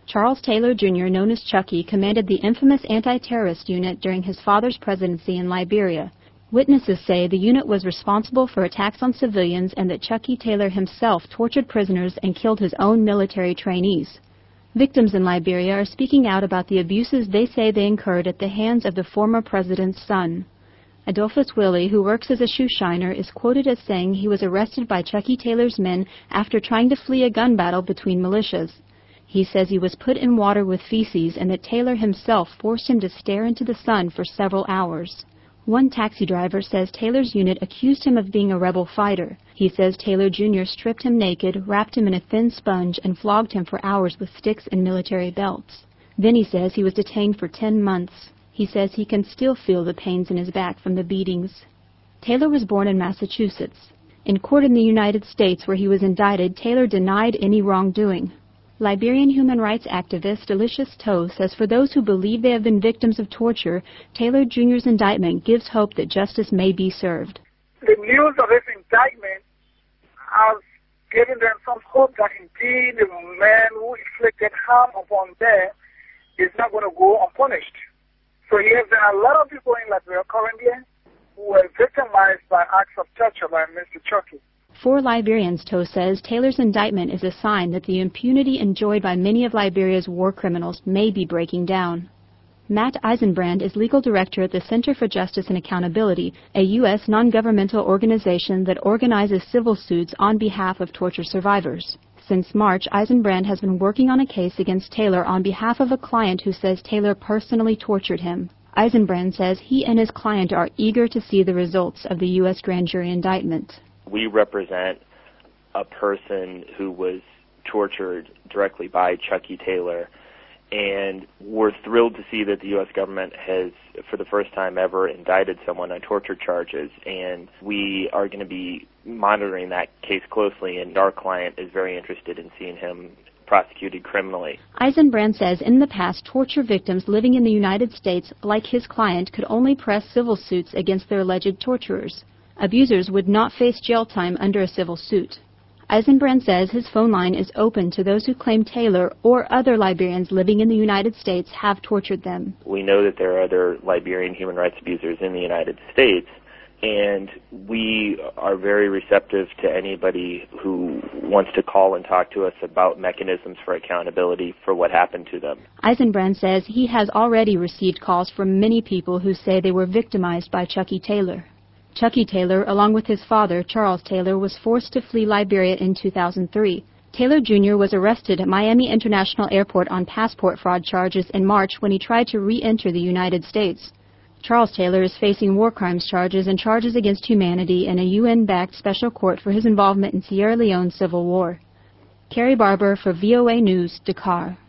Charles Taylor Jr., known as Chucky, commanded the infamous anti-terrorist unit during his father's presidency in Liberia. Witnesses say the unit was responsible for attacks on civilians and that Chucky Taylor himself tortured prisoners and killed his own military trainees. Victims in Liberia are speaking out about the abuses they say they incurred at the hands of the former president's son. Adolphus Willie, who works as a shoe shiner, is quoted as saying he was arrested by Chucky Taylor's men after trying to flee a gun battle between militias. He says he was put in water with feces and that Taylor himself forced him to stare into the sun for several hours. One taxi driver says Taylor's unit accused him of being a rebel fighter. He says Taylor Jr. stripped him naked, wrapped him in a thin sponge, and flogged him for hours with sticks and military belts. Then he says he was detained for 10 months. He says he can still feel the pains in his back from the beatings. Taylor was born in Massachusetts. In court in the United States where he was indicted, Taylor denied any wrongdoing. Liberian human rights activist Delicious Toe says for those who believe they have been victims of torture, Taylor Jr.'s indictment gives hope that justice may be served. The news of his indictment has given them some hope that indeed the man who inflicted harm upon them is not going to go unpunished. So yes, there are a lot of people in Liberia currently who were victimized by acts of torture by Mr. Chucky. For Liberians, Toe says, Taylor's indictment is a sign that the impunity enjoyed by many of Liberia's war criminals may be breaking down. Matt Eisenbrand is legal director at the Center for Justice and Accountability, a U.S. non-governmental organization that organizes civil suits on behalf of torture survivors. Since March, Eisenbrand has been working on a case against Taylor on behalf of a client who says Taylor personally tortured him. Eisenbrand says he and his client are eager to see the results of the U.S. grand jury indictment. We represent a person who was tortured directly by Chucky Taylor, and we're thrilled to see that the U.S. government has, for the first time ever, indicted someone on torture charges, and we are going to be monitoring that case closely, and our client is very interested in seeing him prosecuted criminally. Eisenbrand says in the past, torture victims living in the United States, like his client, could only press civil suits against their alleged torturers. Abusers would not face jail time under a civil suit. Eisenbrand says his phone line is open to those who claim Taylor or other Liberians living in the United States have tortured them. We know that there are other Liberian human rights abusers in the United States, and we are very receptive to anybody who wants to call and talk to us about mechanisms for accountability for what happened to them. Eisenbrand says he has already received calls from many people who say they were victimized by Chucky Taylor. Chucky Taylor, along with his father, Charles Taylor, was forced to flee Liberia in 2003. Taylor Jr. was arrested at Miami International Airport on passport fraud charges in March when he tried to re-enter the United States. Charles Taylor is facing war crimes charges and charges against humanity in a UN-backed special court for his involvement in Sierra Leone's civil war. Carrie Barber for VOA News, Dakar.